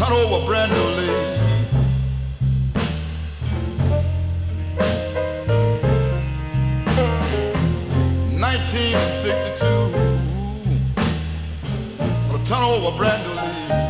turn over a brand new leaf. 1962, gonna turn over a brand new leaf.